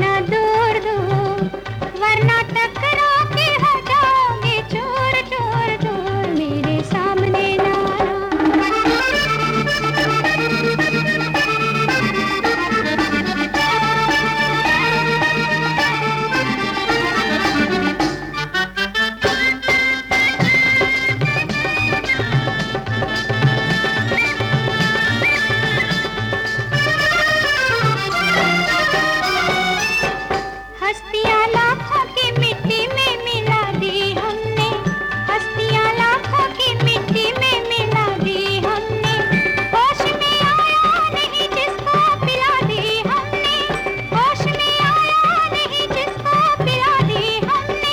ना दूर दूर, वरना टकरा के हो जाओगे चूर चूर चूर, मेरे सामने ना हस्तियाँ लाखों की मिट्टी में मिला दी हमने, हस्तियाँ लाखों की मिट्टी में मिला दी हमने, होश में आया नहीं जिसको पिला दी हमने, होश में आया नहीं जिसको पिला दी हमने।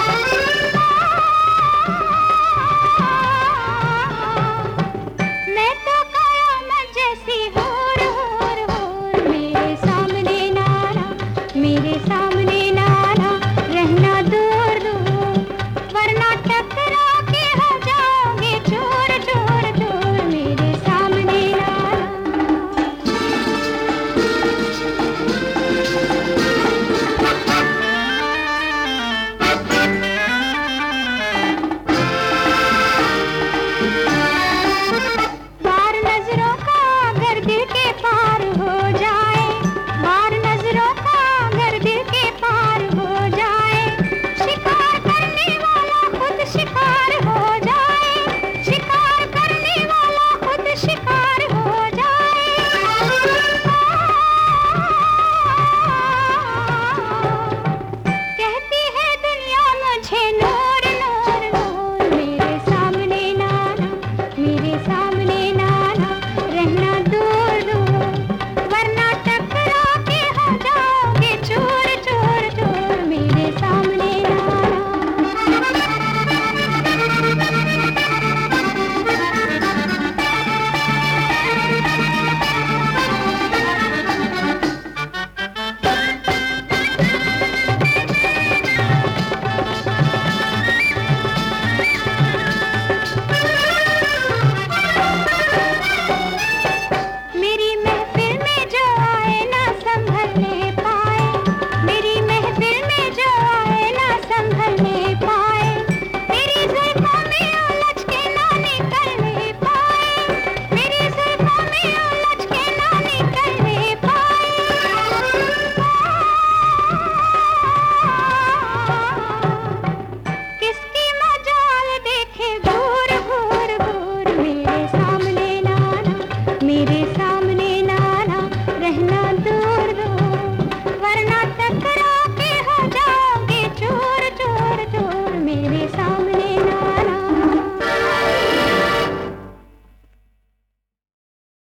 मैं तो कयामत जैसी हूर हूर हूर, मेरे सामने नारा, मेरे सामने